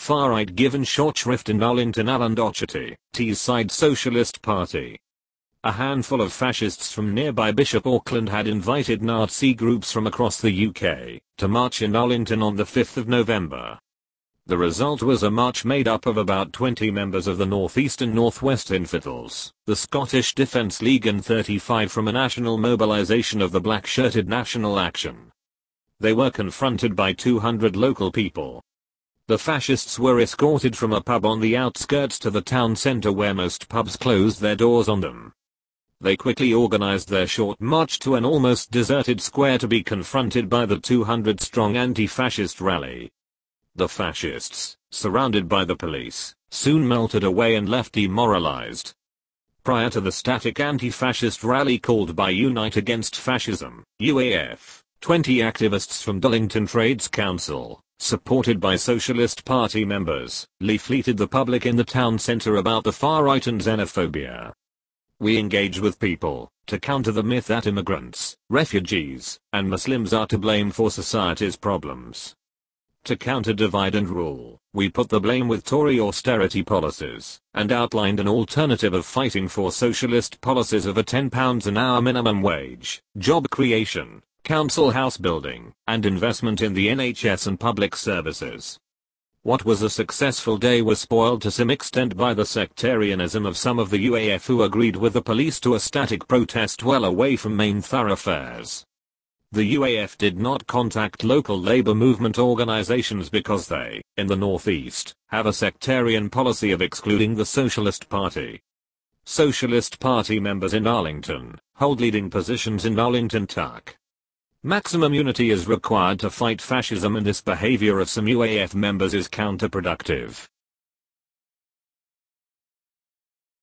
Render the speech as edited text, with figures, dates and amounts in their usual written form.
far-right given short shrift in Arlington. Alan Docherty, Teesside Socialist Party. A handful of fascists from nearby Bishop Auckland had invited Nazi groups from across the UK to march in Arlington on the 5th of November. The result was a march made up of about 20 members of the North East and North West Infidels, the Scottish Defence League, and 35 from a national mobilisation of the black-shirted National Action. They were confronted by 200 local people. The fascists were escorted from a pub on the outskirts to the town centre, where most pubs closed their doors on them. They quickly organised their short march to an almost deserted square to be confronted by the 200-strong anti-fascist rally. The fascists, surrounded by the police, soon melted away and left demoralised. Prior to the static anti-fascist rally called by Unite Against Fascism, UAF, 20 activists from Dullington Trades Council, supported by Socialist Party members, leafleted the public in the town centre about the far-right and xenophobia. We engage with people to counter the myth that immigrants, refugees, and Muslims are to blame for society's problems. To counter divide and rule, we put the blame with Tory austerity policies, and outlined an alternative of fighting for socialist policies of a £10 an hour minimum wage, job creation, council house building, and investment in the NHS and public services. What was a successful day was spoiled to some extent by the sectarianism of some of the UAF, who agreed with the police to a static protest well away from main thoroughfares. The UAF did not contact local labour movement organisations because they, in the Northeast, have a sectarian policy of excluding the Socialist Party. Socialist Party members in Arlington hold leading positions in Arlington TUC. Maximum unity is required to fight fascism, and this behaviour of some UAF members is counterproductive.